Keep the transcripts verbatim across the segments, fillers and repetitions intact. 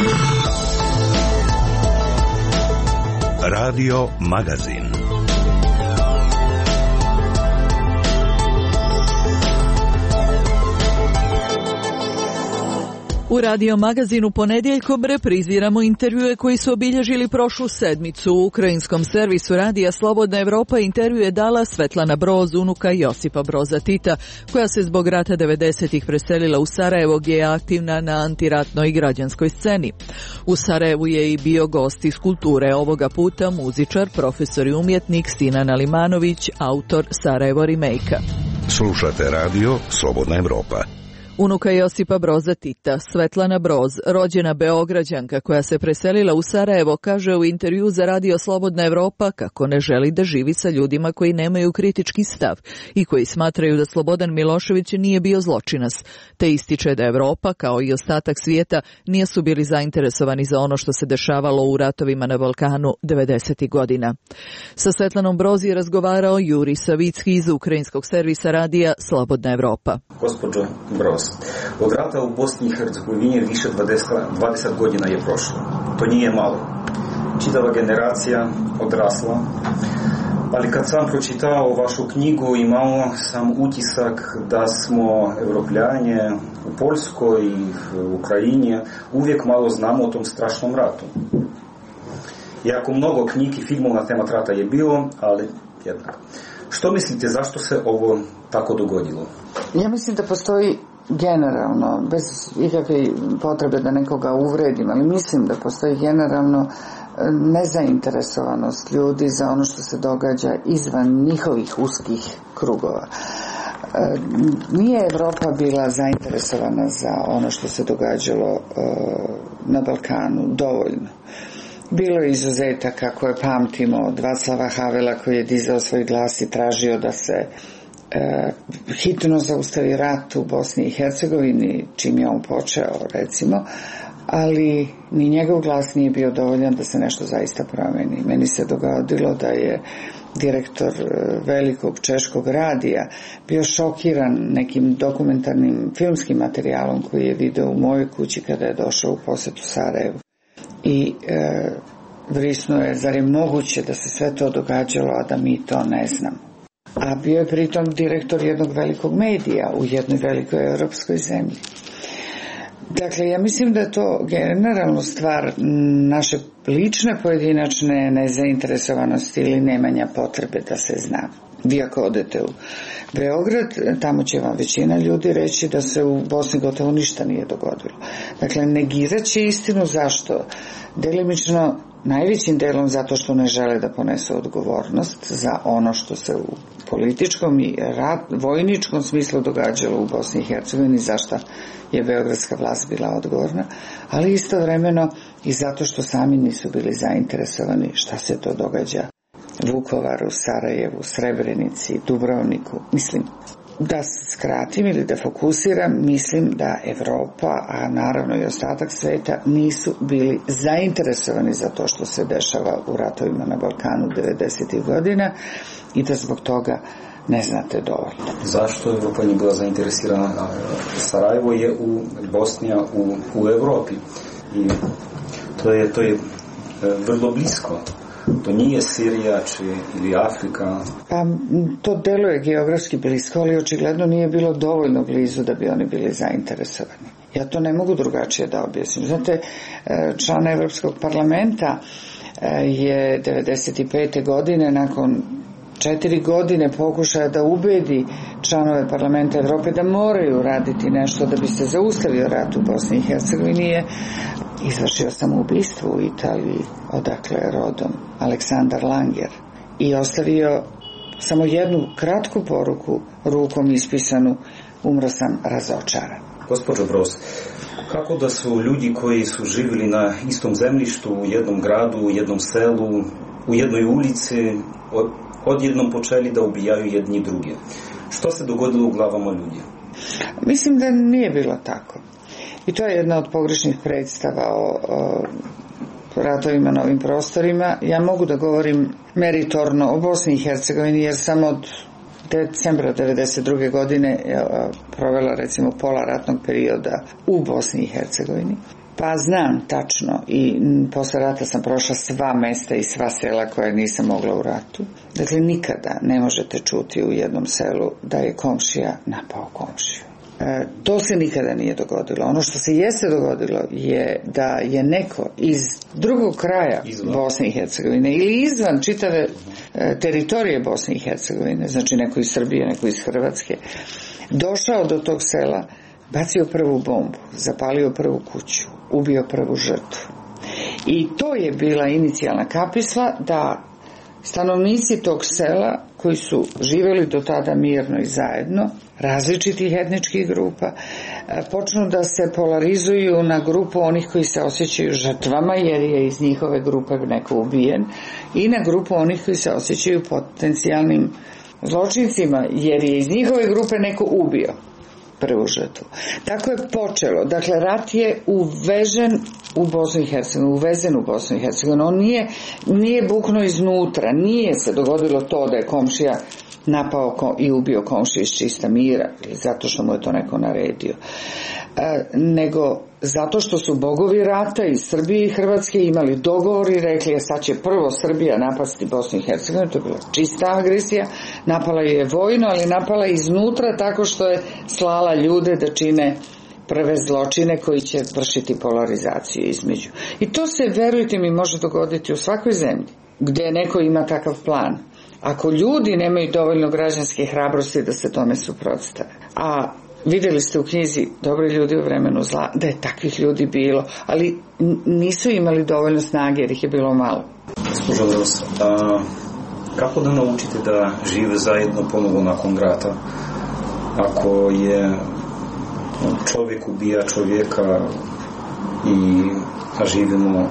Radio Magazin. U Radio Magazinu ponedjeljkom repriziramo intervjue koji su obilježili prošlu sedmicu. U ukrajinskom servisu Radija Slobodna Evropa intervju je dala Svetlana Broz, unuka Josipa Broza Tita, koja se zbog rata devedesetih preselila u Sarajevo, gdje je aktivna na antiratnoj i građanskoj sceni. U Sarajevu je i bio gost iz kulture, ovoga puta muzičar, profesor i umjetnik Sinan Alimanović, autor Sarajevo remake-a. Slušate Radio Slobodna Evropa. Unuka Josipa Broza Tita, Svetlana Broz, rođena Beograđanka koja se preselila u Sarajevo, kaže u intervju za Radio Slobodna Evropa kako ne želi da živi sa ljudima koji nemaju kritički stav i koji smatraju da Slobodan Milošević nije bio zločinac, te ističe da Evropa, kao i ostatak svijeta, nisu bili zainteresovani za ono što se dešavalo u ratovima na Balkanu devedesetih godina. Sa Svetlanom Broz je razgovarao Juri Savicki iz ukrajinskog servisa Radija Slobodna Evropa. Gospođo Broz, od rata u Bosni i Hercegovini više dvadeset godina je prošlo. To nije malo. Čitava generacija odrasla. Ali kad sam pročitao vašu knjigu, imao sam utisak da smo Evropljanje u Poljskoj i u Ukrajini uvijek malo znamo o tom strašnom ratu. Iako mnogo knjig i filmova na temat rata je bilo, ali jednako. Što mislite, zašto se ovo tako dogodilo? Ja mislim da postoji generalno, bez ikakve potrebe da nekoga uvredim, ali mislim da postoji generalno nezainteresovanost ljudi za ono što se događa izvan njihovih uskih krugova. Nije Evropa bila zainteresovana za ono što se događalo na Balkanu dovoljno. Bilo je izuzetaka koje pamtimo od Vaclava Havela koji je dizao svoj glas i tražio da se e, hitno zaustavi rat u Bosni i Hercegovini, čim je on počeo, recimo, ali ni njegov glas nije bio dovoljan da se nešto zaista promeni. Meni se dogodilo da je direktor velikog češkog radija bio šokiran nekim dokumentarnim filmskim materijalom koji je video u mojoj kući kada je došao u posetu Sarajevu. I e, vrisnuo je, zar je moguće da se sve to događalo, a da mi to ne znamo. A bio je pritom direktor jednog velikog medija u jednoj velikoj europskoj zemlji. Dakle, ja mislim da je to generalno stvar naše lične pojedinačne nezainteresovanosti ili nemanja potrebe da se zna. Vi ako odete u Beograd, tamo će vam većina ljudi reći da se u Bosni gotovo ništa nije dogodilo. Dakle, negirat će istinu. Zašto? Delimično, najvećim delom zato što ne žele da ponesu odgovornost za ono što se u političkom i rat, vojničkom smislu događalo u Bosni i Hercegovini, zašto je beogradska vlast bila odgovorna, ali istovremeno i zato što sami nisu bili zainteresovani šta se to događa Vukovaru, Sarajevu, Srebrenici, Dubrovniku. Mislim, da skratim ili da fokusiram, mislim da Evropa, a naravno i ostatak sveta, nisu bili zainteresovani za to što se dešava u ratovima na Balkanu devedesetih godina i da zbog toga ne znate dovoljno. Zašto Evropa nije bila zainteresirana? Sarajevo je u Bosnija u, u Evropi i to je, to je vrlo blisko. To nije Sirija či, ili Afrika. Pa to deluje geografski blisko, ali očigledno nije bilo dovoljno blizu da bi oni bili zainteresovani. Ja to ne mogu drugačije da objasnim. Znate, član Evropskog parlamenta je devedeset pete godine nakon četiri godine pokušaja da ubedi članove parlamenta Evrope da moraju raditi nešto da bi se zaustavio rat u Bosni i Hercegovini, je izvršio samoubistvo u Italiji, odakle je rodom, Aleksandar Langer, i ostavio samo jednu kratku poruku, rukom ispisanu: umro sam razočaran. Gospođo Broz, kako da su ljudi koji su živjeli na istom zemljištu, u jednom gradu, u jednom selu, u jednoj ulici, odjednom počeli da ubijaju jedni druge? Što se dogodilo u glavama ljudi? Mislim da nije bilo tako. I to je jedna od pogrešnih predstava o, o ratovima na ovim prostorima. Ja mogu da govorim meritorno o Bosni i Hercegovini, jer sam od decembra devedeset druge godine provela recimo pola ratnog perioda u Bosni i Hercegovini. Pa znam tačno i posle rata sam prošla sva mesta i sva sela koja nisam mogla u ratu. Dakle, nikada ne možete čuti u jednom selu da je komšija napao komšiju. E, to se nikada nije dogodilo. Ono što se jeste dogodilo je da je neko iz drugog kraja izvan Bosne i Hercegovine ili izvan čitave e, teritorije Bosne i Hercegovine, znači neko iz Srbije, neko iz Hrvatske, došao do tog sela, bacio prvu bombu, zapalio prvu kuću, ubio prvu žrtvu. I to je bila inicijalna kapisla da stanovnici tog sela, koji su živjeli do tada mirno i zajedno, različitih etničkih grupa, počnu da se polarizuju na grupu onih koji se osjećaju žrtvama jer je iz njihove grupe neko ubijen i na grupu onih koji se osjećaju potencijalnim zločincima jer je iz njihove grupe neko ubio prvu žrtvu. Tako je počelo. Dakle, rat je uvežen u Bosnu i Hercegovinu, uvezen u Bosnu i Hercegovinu. On nije, nije buknuo iznutra, nije se dogodilo to da je komšija napao i ubio komšiju iz čista mira ili zato što mu je to neko naredio. E, nego zato što su bogovi rata iz Srbije i Hrvatske imali dogovor i rekli je sad će prvo Srbija napasti Bosnu i Hercegovinu, to je bila čista agresija, napala je vojno, ali napala je iznutra tako što je slala ljude da čine prve zločine koji će vršiti polarizaciju između. I to se, verujte mi, može dogoditi u svakoj zemlji gdje neko ima takav plan. Ako ljudi nemaju dovoljno građanske hrabrosti da se tome suprotstave. A vidjeli ste u knjizi Dobri ljudi u vremenu zla da je takvih ljudi bilo, ali nisu imali dovoljno snage jer ih je bilo malo. Gospođo Broz, a kako da naučite da žive zajedno ponovo nakon rata? Ako je čovjek ubija čovjeka i živimo,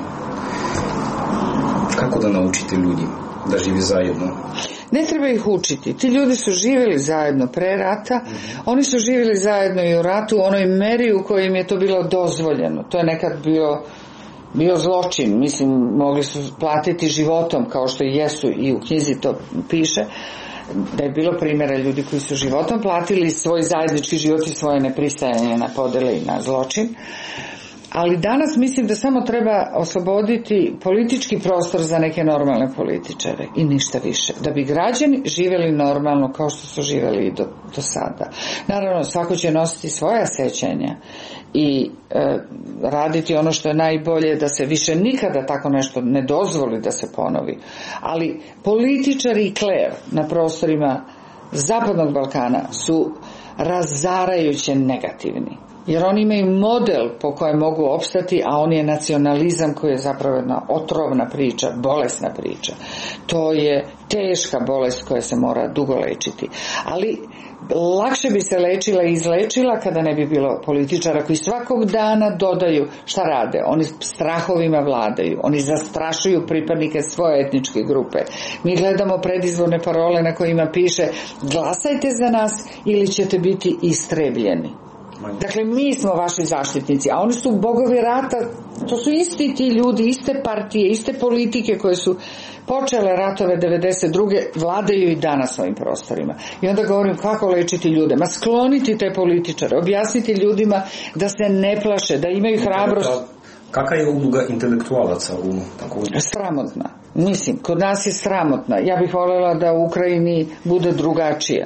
kako da naučite ljudi da žive zajedno? Ne treba ih učiti. Ti ljudi su živjeli zajedno pre rata, mm-hmm. Oni su živjeli zajedno i u ratu u onoj meri u kojim je to bilo dozvoljeno. To je nekad bio, bio zločin. Mislim, mogli su platiti životom, kao što i jesu, i u knjizi to piše, da je bilo primjera ljudi koji su životom platili svoj zajednički život i svoje nepristajanje na podele i na zločin. Ali danas mislim da samo treba osloboditi politički prostor za neke normalne političare i ništa više. Da bi građani živjeli normalno kao što su živjeli i do, do sada. Naravno, svako će nositi svoja sećanja i e, raditi ono što je najbolje da se više nikada tako nešto ne dozvoli da se ponovi. Ali političari i kler na prostorima Zapadnog Balkana su razarajuće negativni. Jer oni imaju model po kojem mogu opstati, a on je nacionalizam koji je zapravo jedna otrovna priča, bolesna priča. To je teška bolest koja se mora dugo lečiti. Ali lakše bi se lečila i izlečila kada ne bi bilo političara koji svakog dana dodaju šta rade. Oni strahovima vladaju, oni zastrašuju pripadnike svoje etničke grupe. Mi gledamo predizborne parole na kojima piše glasajte za nas ili ćete biti istrebljeni. Dakle, mi smo vaši zaštitnici, a oni su bogovi rata, to su isti ti ljudi, iste partije, iste politike koje su počele ratove devedeset druge vladaju i danas ovim prostorima. I onda govorim kako lečiti ljude, ma skloniti te političare, objasniti ljudima da se ne plaše, da imaju hrabrost. Kakva je uloga intelektualaca u takvom? Sramotna. Mislim, kod nas je sramotna. Ja bih voljela da u Ukrajini bude drugačija.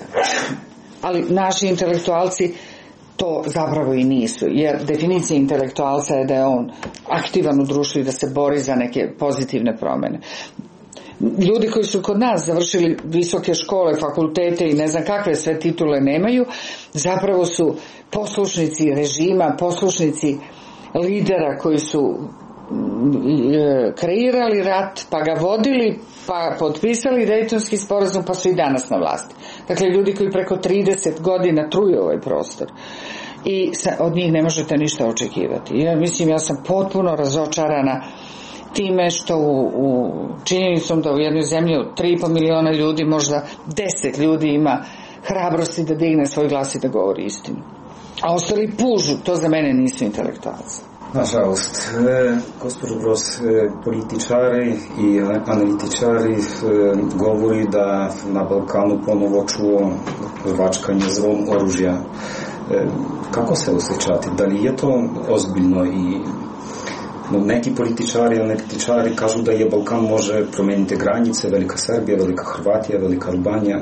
Ali naši intelektualci to zapravo i nisu, jer definicija intelektualca je da je on aktivan u društvu i da se bori za neke pozitivne promjene. Ljudi koji su kod nas završili visoke škole, fakultete i ne znam kakve sve titule nemaju, zapravo su poslušnici režima, poslušnici lidera koji su kreirali rat, pa ga vodili, pa potpisali Dejtonski sporazum, pa su i danas na vlasti. Dakle, ljudi koji preko trideset godina truju ovaj prostor i od njih ne možete ništa očekivati. Ja mislim, ja sam potpuno razočarana time što u, u činjenicom da u jednoj zemlji od tri i po miliona ljudi možda deset ljudi ima hrabrosti da digne svoj glas i da govori istinu. A ostali pužu, to za mene nisu intelektualci. Nažalost, e, gospođo Broz, e, političari i analitičari e, govori da na Balkanu ponovo čuo zvačkanje zvon oružja. Kako se osjećate? Da li je to ozbiljno? I no, neki političari, analitičari kažu da je Balkan može promijeniti granice, Velika Srbija, Velika Hrvatija, Velika Albanija.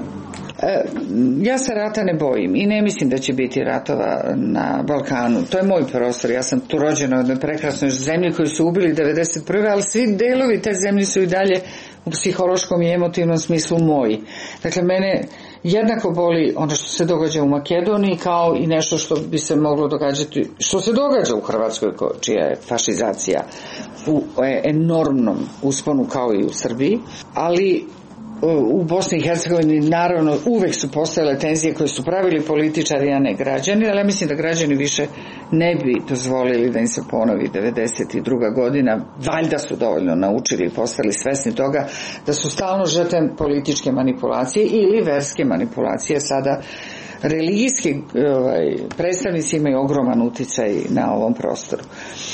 Ja se rata ne bojim i ne mislim da će biti ratova na Balkanu. To je moj prostor. Ja sam tu rođena u jednoj prekrasnoj zemlji koju su ubili devedeset prve ali svi delovi te zemlje su i dalje u psihološkom i emotivnom smislu moji. Dakle, mene jednako boli ono što se događa u Makedoniji kao i nešto što bi se moglo događati, što se događa u Hrvatskoj, čija je fašizacija u enormnom usponu kao i u Srbiji, ali u Bosni i Hercegovini naravno uvek su postojale tenzije koje su pravili političari, a ne građani, ali ja mislim da građani više ne bi dozvolili da im se ponovi devedeset druga godina. Valjda su dovoljno naučili i postali svesni toga da su stalno žrtve političke manipulacije ili verske manipulacije. Sada religijski ovaj, predstavnici imaju ogroman uticaj na ovom prostoru.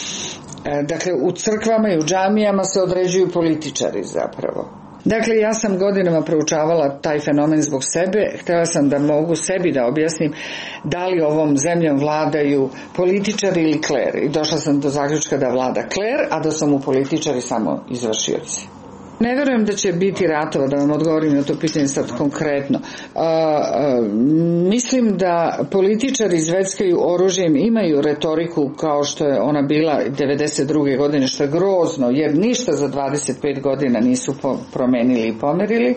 Dakle, u crkvama i u džamijama se određuju političari zapravo. Dakle, ja sam godinama proučavala taj fenomen zbog sebe, htjela sam da mogu sebi da objasnim da li ovom zemljom vladaju političari ili kler. I došla sam do zaključka da vlada kler, a da su mu političari samo izvršioci. Ne verujem da će biti ratova, da vam odgovorim na to pitanje sad konkretno. A, a, mislim da političari zveckaju oružjem, imaju retoriku kao što je ona bila devedeset druge godine, što je grozno, jer ništa za dvadeset pet godina nisu promenili i pomerili.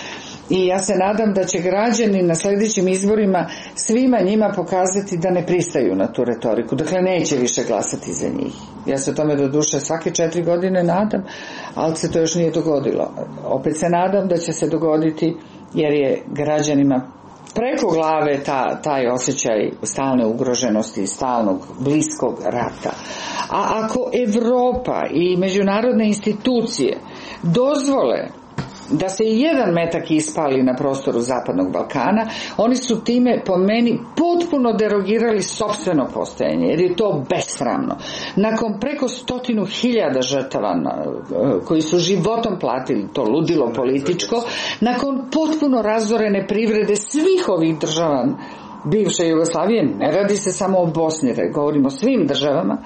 I ja se nadam da će građani na sljedećim izborima svima njima pokazati da ne pristaju na tu retoriku. Dakle, neće više glasati za njih. Ja se tome do duše svake četiri godine nadam, ali se to još nije dogodilo. Opet se nadam da će se dogoditi jer je građanima preko glave ta, taj osjećaj stalne ugroženosti i stalnog bliskog rata. A ako Evropa i međunarodne institucije dozvole da se i jedan metak ispali na prostoru Zapadnog Balkana, oni su time po meni potpuno derogirali sopstveno postojanje, jer je to besramno. Nakon preko stotinu hiljada žrtava koji su životom platili to ludilo političko, nakon potpuno razorene privrede svih ovih država bivše Jugoslavije, ne radi se samo o Bosni, govorimo o svim državama,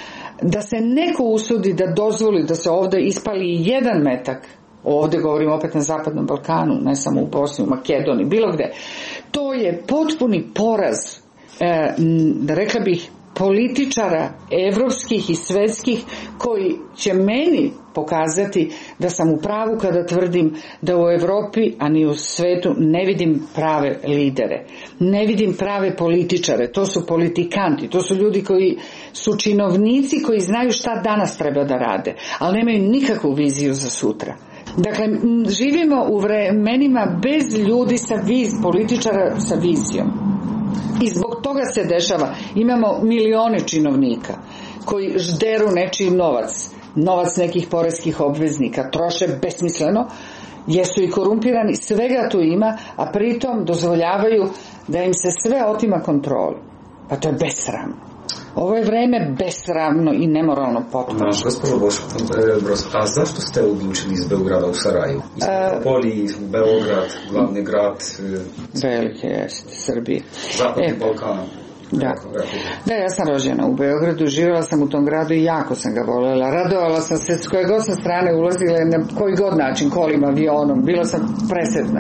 da se neko usudi da dozvoli da se ovdje ispali jedan metak, ovdje govorimo opet na Zapadnom Balkanu, ne samo u Bosni, u Makedoniji, bilo gde. To je potpuni poraz, e, rekla bih, političara evropskih i svetskih koji će meni pokazati da sam u pravu kada tvrdim da u Evropi, a ni u svetu, ne vidim prave lidere. Ne vidim prave političare. To su politikanti, to su ljudi koji su činovnici koji znaju šta danas treba da rade, ali nemaju nikakvu viziju za sutra. Dakle, živimo u vremenima bez ljudi sa viz, političara sa vizijom. I zbog toga se dešava, imamo milione činovnika koji žderu nečiji novac, novac nekih poreskih obveznika, troše besmisleno, jesu i korumpirani, svega tu ima, a pritom dozvoljavaju da im se sve otima kontrolu. Pa to je besramno. Ovo je vreme besramno i nemoralno potpuno. Gospođo Broz, a zašto ste odlučili iz Beograda u Sarajevu? Iz Metropoliji, Beograd, glavni grad? Velike, jeste, Srbije. Zapadni e, Balkan. Da. da, ja sam rođena u Beogradu, živjela sam u tom gradu i jako sam ga voljela. Radovala sam se s koje god sam strane ulazila na koji god način, kolima, avionom, bila sam presretna.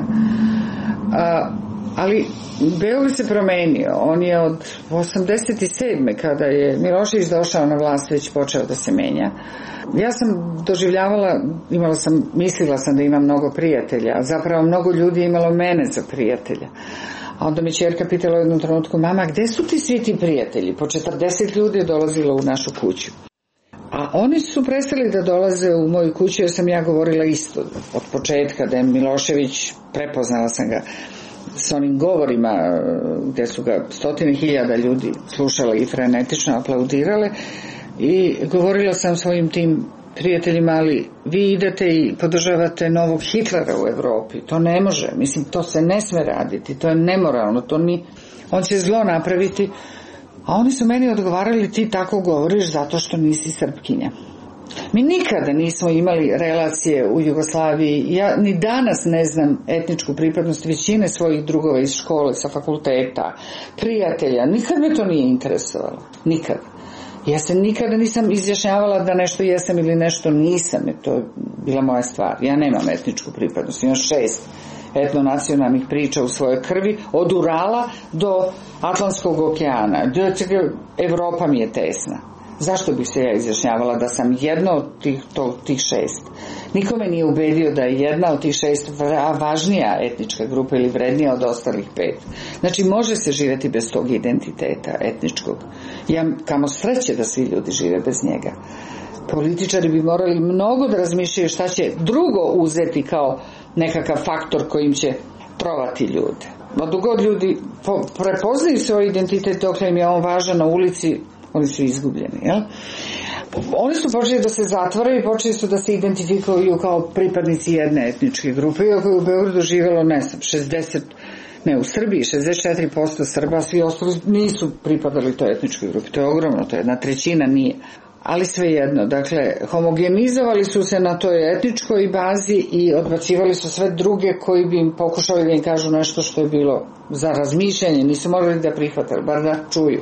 A, ali Beograd se promenio. On je od osamdeset sedme kada je Milošević došao na vlast već počeo da se menja. Ja sam doživljavala, imala sam, mislila sam da imam mnogo prijatelja, a zapravo mnogo ljudi je imalo mene za prijatelja. A onda mi ćerka pitala u jednom trenutku, mama, gde su ti svi ti prijatelji? Po četrdeset ljudi je dolazilo u našu kuću. A oni su prestali da dolaze u moju kuću jer sam ja govorila isto od početka, da je Milošević, prepoznala sam ga s onim govorima gdje su ga stotine hiljada ljudi slušali i frenetično aplaudirale, i govorila sam svojim tim prijateljima, ali vi idete i podržavate novog Hitlera u Evropi, to ne može, mislim, to se ne sme raditi, to je nemoralno, to ni, on će zlo napraviti. A oni su meni odgovarali, ti tako govoriš zato što nisi Srpkinja. Mi nikada nismo imali relacije u Jugoslaviji. Ja ni danas ne znam etničku pripadnost većine svojih drugova iz škole, sa fakulteta, prijatelja. Nikad me to nije interesovalo. Nikad. Ja se nikada nisam izjašnjavala da nešto jesam ili nešto nisam. To je bila moja stvar. Ja nemam etničku pripadnost. Imam šest etnonacionalnih priča u svojoj krvi, od Urala do Atlantskog okeana. Evropa mi je tesna. Zašto bih se ja izjašnjavala da sam jedna od tih, to, tih šest? Nikome nije ubedio da je jedna od tih šest važnija etnička grupa ili vrednija od ostalih pet. Znači, može se živjeti bez tog identiteta etničkog. Ja kamo sreće da svi ljudi žive bez njega. Političari bi morali mnogo da razmišljaju šta će drugo uzeti kao nekakav faktor kojim će trovati ljude. Dok god ljudi prepoznaju svoj identitet, dok im je on važan na ulici, oni su izgubljeni, jel? Oni su počeli da se zatvaraju i počeli su da se identifikuju kao pripadnici jedne etničke grupe, iako je u Beogradu živjelo, ne znam, šezdeset, ne, u Srbiji šezdeset četiri posto Srba, svi ostali nisu pripadali toj etničkoj grupi. To je ogromno, to je jedna trećina nije. Ali svejedno, dakle, homogenizovali su se na toj etničkoj bazi i odbacivali su sve druge koji bi im pokušali da im kažu nešto što je bilo za razmišljanje, nisu mogli da prihvate, bar da čuju.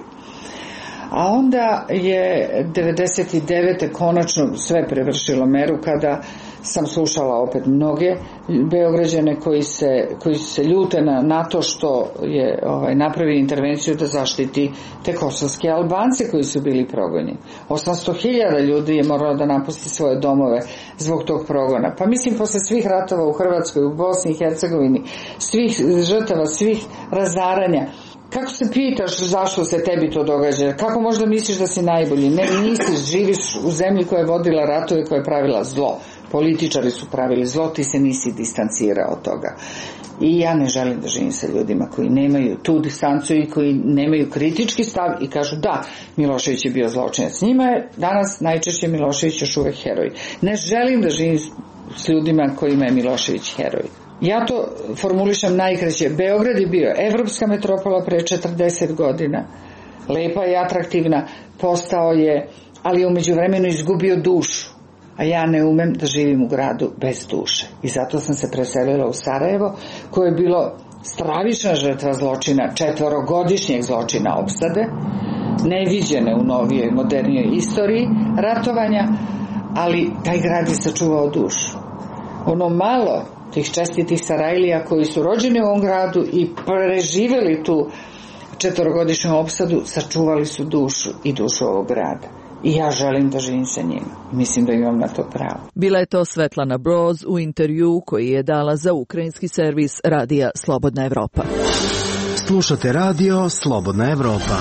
A onda je devedeset devete konačno sve prevršilo meru kada sam slušala opet mnoge Beograđane koji se, koji se ljute na, na to što je ovaj, napravio intervenciju da zaštiti te kosovske Albance koji su bili progonjeni. osamsto hiljada ljudi je moralo da napusti svoje domove zbog tog progona. Pa mislim, posle svih ratova u Hrvatskoj, u Bosni i Hercegovini, svih žrtava, svih razaranja, kako se pitaš zašto se tebi to događa? Kako možda misliš da si najbolji? Ne, nisi, živiš u zemlji koja je vodila ratove, koja je pravila zlo. Političari su pravili zlo, ti se nisi distancirao od toga. I ja ne želim da živim sa ljudima koji nemaju tu distancu i koji nemaju kritički stav i kažu da, Milošević je bio zločinac. Njima je danas najčešće Milošević još uvek heroj. Ne želim da živim s ljudima kojima je Milošević heroj. Ja to formulišem najkraće. Beograd je bio evropska metropola pre četrdeset godina. Lepa i atraktivna. Postao je, ali je u međuvremenu izgubio dušu. A ja ne umem da živim u gradu bez duše. I zato sam se preselila u Sarajevo, koje je bilo stravična žrtva zločina, četvorogodišnjeg zločina opsade, neviđene u novijoj, modernijoj istoriji ratovanja, ali taj grad je sačuvao dušu. Ono malo tih čestitih Sarajlija koji su rođeni u ovom gradu i preživjeli tu četvorogodišnju opsadu, sačuvali su dušu i dušu ovog grada. I ja želim da živim sa njima. Mislim da imam na to pravo. Bila je to Svetlana Broz u intervju koji je dala za ukrajinski servis radija Slobodna Evropa. Slušate radio Slobodna Evropa.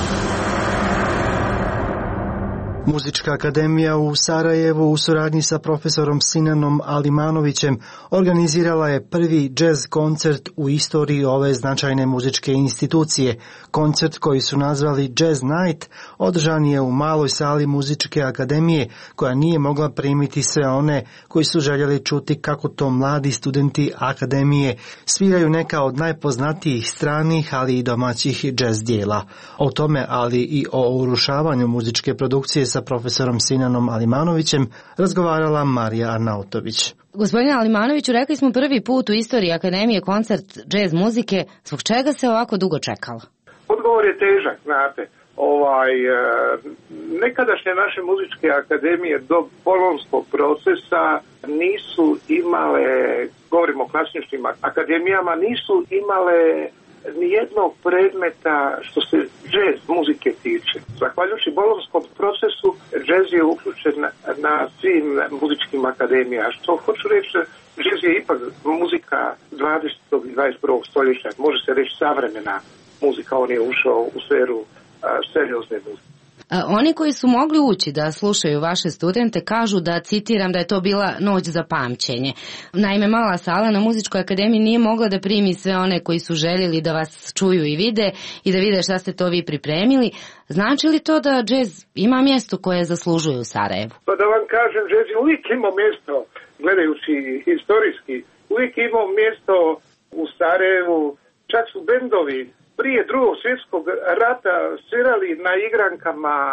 Muzička akademija u Sarajevu u suradnji sa profesorom Sinanom Alimanovićem organizirala je prvi džez koncert u istoriji ove značajne muzičke institucije. Koncert koji su nazvali Jazz Night održan je u maloj sali muzičke akademije koja nije mogla primiti sve one koji su željeli čuti kako to mladi studenti akademije sviraju neka od najpoznatijih stranih ali i domaćih džez dijela. O tome, ali i o urušavanju muzičke produkcije sa profesorom Sinanom Alimanovićem razgovarala Marija Arnautović. Gospodine Alimanoviću, rekli smo prvi put u istoriji Akademije koncert džez muzike. Zbog čega se ovako dugo čekalo? Odgovor je težak, znate. Ovaj, nekadašnje naše muzičke akademije do bolonskog procesa nisu imale, govorimo o klasičnim akademijama, nisu imale nijednog predmeta što se džez muzike tiče. Zahvaljujući bolonskom procesu, džez je uključen na, na svim muzičkim akademijama. Što hoću reći, džez je ipak muzika dvadesetog i dvadeset prvog stoljeća, može se reći savremena muzika, on je ušao u sferu a, seriozne muzike. Oni koji su mogli ući da slušaju vaše studente kažu da, citiram, da je to bila noć za pamćenje. Naime, mala sala na Muzičkoj akademiji nije mogla da primi sve one koji su željeli da vas čuju i vide i da vide šta ste to vi pripremili. Znači li to da džez ima mjesto koje zaslužuje u Sarajevu? Pa da vam kažem, džez je uvijek imao mjesto, gledajući historijski, uvijek imao mjesto u Sarajevu. Čak su bendovi prije drugog svjetskog rata svirali na igrankama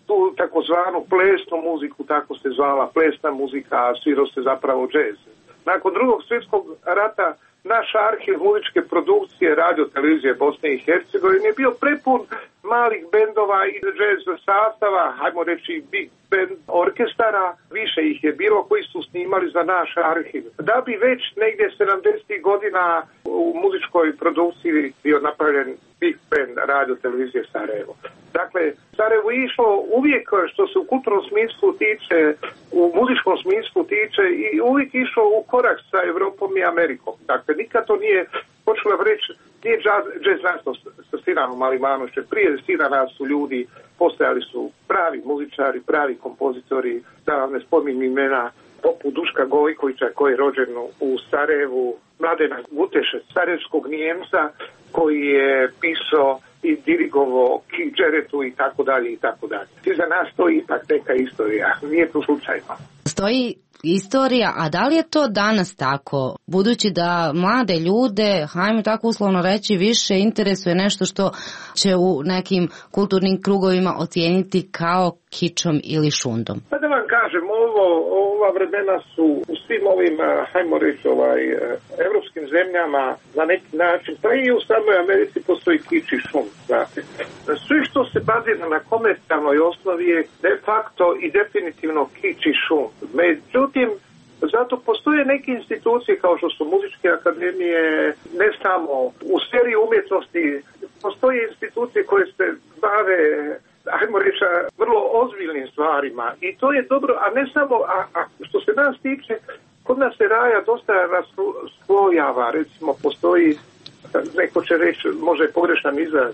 tu takozvanu plesnu muziku, tako se zvala plesna muzika, a svirao se zapravo džez. Nakon drugog svjetskog rata naš arhiv muzičke produkcije radio televizije Bosne i Hercegovine je bio prepun malih bendova i džez sastava, hajmo reći big band orkestara, više ih je bilo koji su snimali za naš arhiv. Da bi već negdje sedamdesetih godina u muzičkoj produkciji bio napravljen big band radio televizije Sarajevo. Dakle, Sarajevo je išlo uvijek što se u kulturnom smislu tiče, u muzičkom smislu tiče i uvijek išlo u korak sa Evropom i Amerikom. Dakle, nikad to nije počelo reći, nije jazz nastao sa Sinanom Alimanovićem. Prije Sinana su ljudi, postojali su pravi muzičari, pravi kompozitori, da vam ne spominjem imena, poput Duška Gojkovića koji je rođen u Sarajevu, Mladena Guteša, sarajevskog Nijemca koji je pisao i dirigovao Kidžeretu i tako dalje i tako dalje. I za nas to ipak neka istorija, nije to slučajno. Stoji istorija, a da li je to danas tako? Budući da mlade ljude, hajmo tako uslovno reći, više interesuje nešto što će u nekim kulturnim krugovima ocijeniti kao kičom ili šundom. Pa da vam kažem, ovo, ova vremena su u svim ovim, hajmo reći, ovaj, evropskim zemljama na neki način, pa i u samoj Americi postoji kič i šund, znate. Sve što se bazira na komercijalnoj osnovi je de facto i definitivno kič i šund. Međutim, zato postoje neke institucije kao što su muzičke akademije, ne samo u sferi umjetnosti, postoje institucije koje se bave, ajmo reći, vrlo ozbiljnim stvarima i to je dobro, a ne samo, a, a što se nas tiče, kod nas se raja dosta raslojava, recimo postoji, neko će reći, može pogrešan izraz,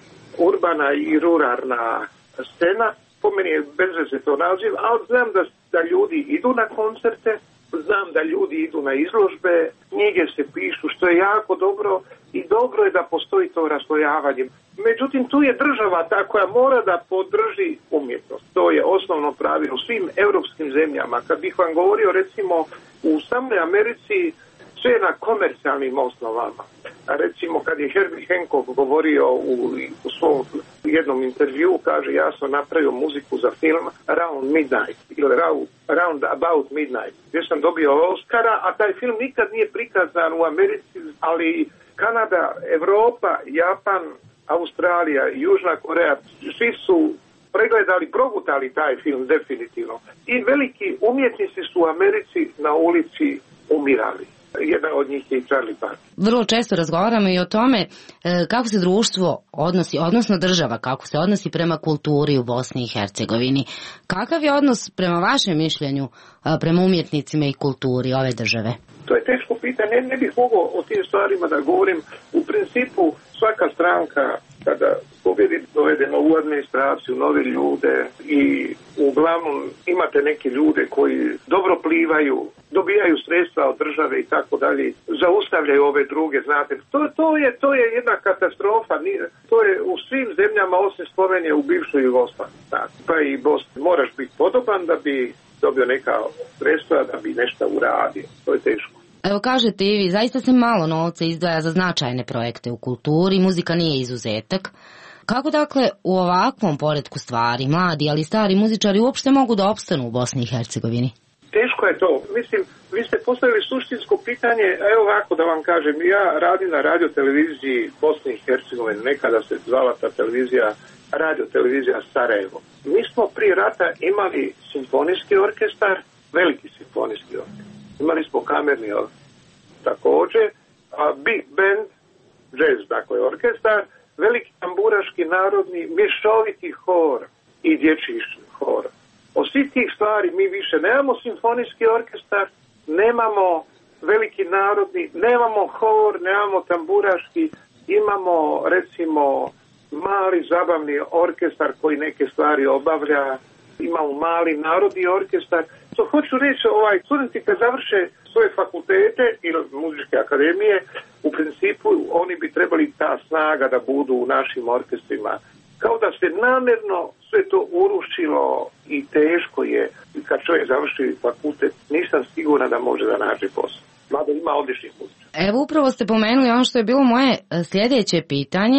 urbana i ruralna scena, po meni je bez veze to naziv, ali znam da, da ljudi idu na koncerte, znam da ljudi idu na izložbe, knjige se pišu, što je jako dobro i dobro je da postoji to raslojavanje. Međutim, tu je država ta koja mora da podrži umjetnost. To je osnovno pravilo u svim europskim zemljama. Kad bih vam govorio, recimo, u samoj Americi sve na komercijalnim osnovama. A recimo, kad je Herbie Hancock govorio u, u svom jednom intervju, kaže, ja sam napravio muziku za film Around Midnight ili Round About Midnight, gdje sam dobio Oscara, a taj film nikad nije prikazan u Americi, ali Kanada, Evropa, Japan, Australija i Južna Koreja, svi su pregledali, progutali taj film definitivno. I veliki umjetnici su u Americi na ulici umirali. Jedan od njih je i Charlie Parker. Vrlo često razgovaramo i o tome kako se društvo odnosi, odnosno država, kako se odnosi prema kulturi u Bosni i Hercegovini. Kakav je odnos prema vašem mišljenju prema umjetnicima i kulturi ove države? To je teško pitanje, ne, ne bih mogao o tim stvarima da govorim. U principu svaka stranka kada pobjedi dovede novu administraciju, nove ljude i uglavnom imate neke ljude koji dobro plivaju, dobijaju sredstva od države i tako dalje, zaustavljaju ove druge, znate. To, to, je, to je jedna katastrofa, to je u svim zemljama osim Slovenije u bivšoj Jugoslaviji. Pa i Bosni. Moraš biti podoban da bi dobio neka sredstva, da bi nešto uradio. To je teško. Evo kažete i vi, zaista se malo novca izdvaja za značajne projekte u kulturi, muzika nije izuzetak. Kako dakle u ovakvom poretku stvari mladi, ali stari muzičari uopšte mogu da opstanu u Bosni i Hercegovini? Teško je to. Mislim, vi ste postavili suštinsko pitanje, evo ovako da vam kažem, ja radim na radio televiziji Bosne i Hercegovine, nekada se zvala ta televizija radio televizija Sarajevo. Mi smo prije rata imali simfonijski orkestar, veliki simfonijski orkestar. Imali smo kamerni orkestar također, a big band, jazz, dakle orkestar, veliki tamburaški narodni mješoviti hor i dječji hor. Od svih tih stvari mi više nemamo simfonijski orkestar, nemamo veliki narodni, nemamo hor, nemamo tamburaški, imamo recimo mali zabavni orkestar koji neke stvari obavlja, imamo mali narodni orkestar. To hoću reći, ovaj, studenti kad završe svoje fakultete ili muzičke akademije, u principu oni bi trebali ta snaga da budu u našim orkestrima. Kao da se namjerno sve to urušilo i teško je. Kad čovjek završi fakultet, nisam siguran da može da nađe posao. Mada ima odličnih muzičara. Evo upravo ste pomenuli ono što je bilo moje sljedeće pitanje.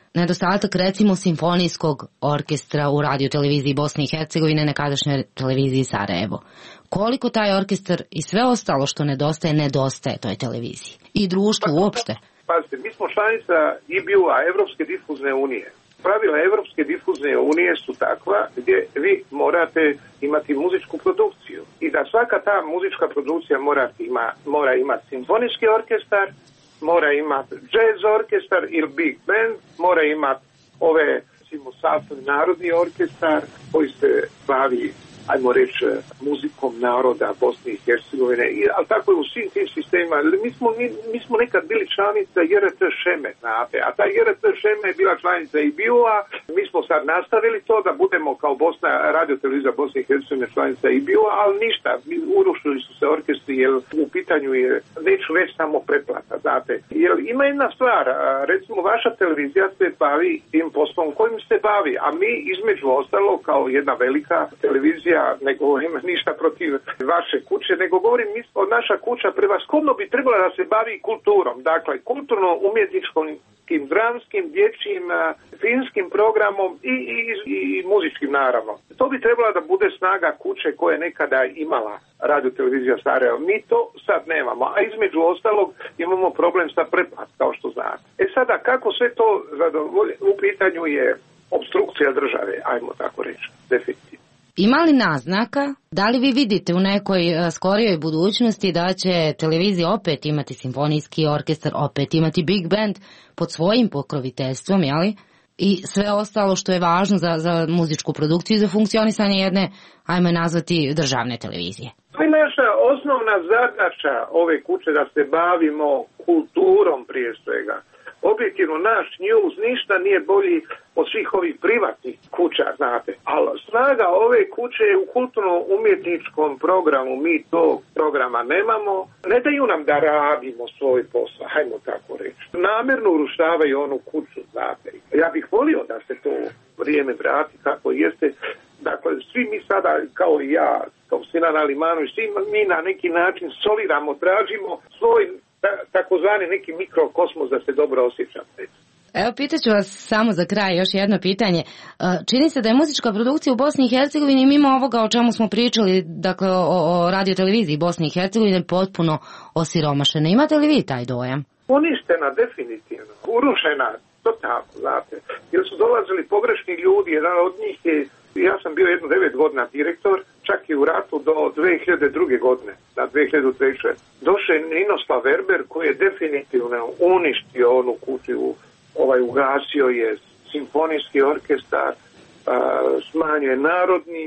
nedostatak recimo simfonijskog orkestra u radio televiziji Bosne i Hercegovine, nekadašnjoj televiziji Sarajevo. Koliko taj orkestar i sve ostalo što nedostaje, nedostaje toj televiziji i društvu uopšte. Pazite, mi smo članica I B U-a, Evropske difuzne unije. Pravila Evropske difuzne unije su takva gdje vi morate imati muzičku produkciju i da svaka ta muzička produkcija mora, ima, mora imati simfonijski orkestar, mora imati jazz orkestar ili big band, mora imati ove, recimo, sastavni narodni orkestar koji se bavi, ajmo reći, muzikom naroda Bosne i Hercegovine, I, ali tako je u svim tim sistemima. Mi smo, mi, mi smo nekad bili članica J R T Šeme, znate, a ta J R T Šeme je bila članica I B U-a, mi smo sad nastavili to da budemo kao Bosna, radio televizija Bosne i Hercegovine članica I B U-a, ali ništa, urušili su se orkestri, jer u pitanju je, neću reći samo pretplata, znate. Jer ima jedna stvar, recimo vaša televizija se bavi tim poslom kojim se bavi, a mi između ostalo kao jedna velika televizija, ne govorim ništa protiv vaše kuće, nego govorim mi smo, naša kuća prevashodno bi trebala da se bavi kulturom, dakle kulturno-umjetničkom, dramskim, dječjim, filmskim programom i, i, i, i muzičkim naravno. To bi trebala da bude snaga kuće koja je nekada imala radio televizija Sarajevo. Mi to sad nemamo, a između ostalog imamo problem sa pretplatom, kao što znate. E sada, kako sve to zadovolje, u pitanju je opstrukcija države, ajmo tako reći, definitivno. Ima li naznaka, da li vi vidite u nekoj skorijoj budućnosti da će televizija opet imati simfonijski orkestar, opet imati big band pod svojim pokroviteljstvom, jeli? I sve ostalo što je važno za, za muzičku produkciju i za funkcionisanje jedne, ajmo nazvati, državne televizije? To je naša osnovna zadaća ove kuće, da se bavimo kulturom prije svega. Objektivno, naš news ništa nije bolji od svih ovih privatnih kuća, znate. Ali snaga ove kuće je u kulturno-umjetničkom programu. Mi tog programa nemamo. Ne daju nam da radimo svoj posao, hajmo tako reći. Namjerno urušavaju onu kuću, znate. Ja bih volio da se to vrijeme vrati kako jeste. Dakle, svi mi sada, kao i ja, kao Sinan Alimanović, svi mi na neki način soliramo, tražimo svoj takozvani neki mikrokosmos da se dobro osjećate. Evo, pitaću vas samo za kraj još jedno pitanje. Čini se da je muzička produkcija u Bosni i Hercegovini, mimo ovoga o čemu smo pričali, dakle o, o radioteleviziji Bosni i Hercegovine, potpuno osiromašena. Imate li vi taj dojam? Poništena, definitivno. Urušena, totalno, znate. Jer su dolazili pogrešni ljudi, jedan od njih je, ja sam bio jedno devet godina direktor, čak i u ratu do dvije hiljade druge godine, na dvije hiljade treće. Došao je Ninoslav Verber koji je definitivno uništio onu kuću, ovaj, ugasio je simfonijski orkestar, smanjio je narodni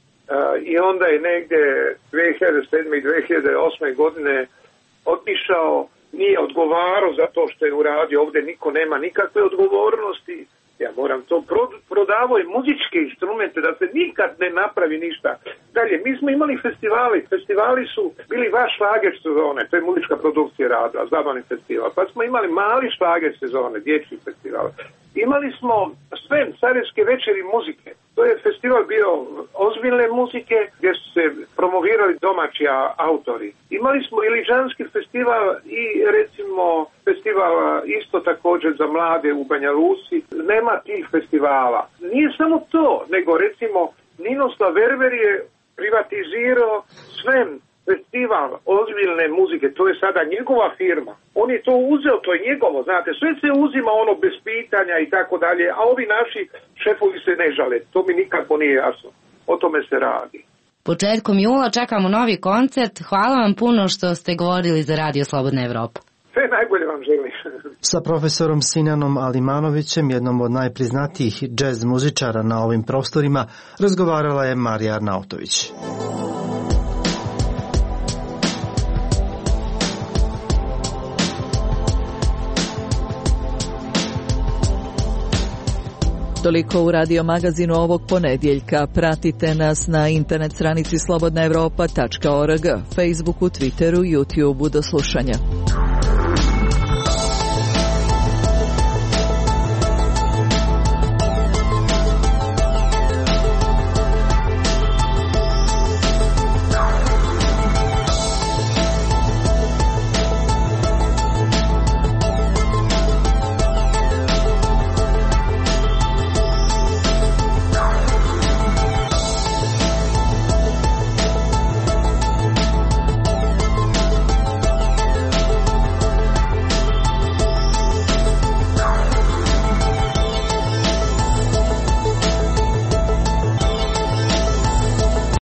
i onda je negdje dvije hiljade sedme i dvije hiljade osme godine otišao, nije odgovarao za to što je uradio, ovdje niko nema nikakve odgovornosti. Ja moram to, prodavao je muzičke instrumente da se nikad ne napravi ništa. Dalje, mi smo imali festivali, festivali su bili vaš šlager sezone, to je muzička produkcija radila, zabavni festival, pa smo imali mali šlager sezone, dječji festival. Imali smo sve Sarajevske večeri muzike, to je festival bio ozbiljne muzike gdje su se promovirali domaći autori. Imali smo Iliđanski festival i recimo festival isto također za mlade u Banja Luci. Nema tih festivala. Nije samo to, nego recimo Ninoslav Verber je privatizirao sve festival ozbiljne muzike, to je sada njegova firma. On je to uzeo, to je njegovo, znate, sve se uzima ono bez pitanja i tako dalje, a ovi naši šefovi se ne žale. To mi nikako nije jasno. O tome se radi. Početkom jula čekamo novi koncert. Hvala vam puno što ste govorili za Radio Slobodna Evropa. Sve najbolje vam želim. Sa profesorom Sinanom Alimanovićem, jednom od najpriznatijih džez muzičara na ovim prostorima, razgovarala je Marija Arnautović. Toliko u radio magazinu ovog ponedjeljka. Pratite nas na internet stranici slobodna evropa tačka org, Facebooku, Twitteru, YouTubeu. Do slušanja.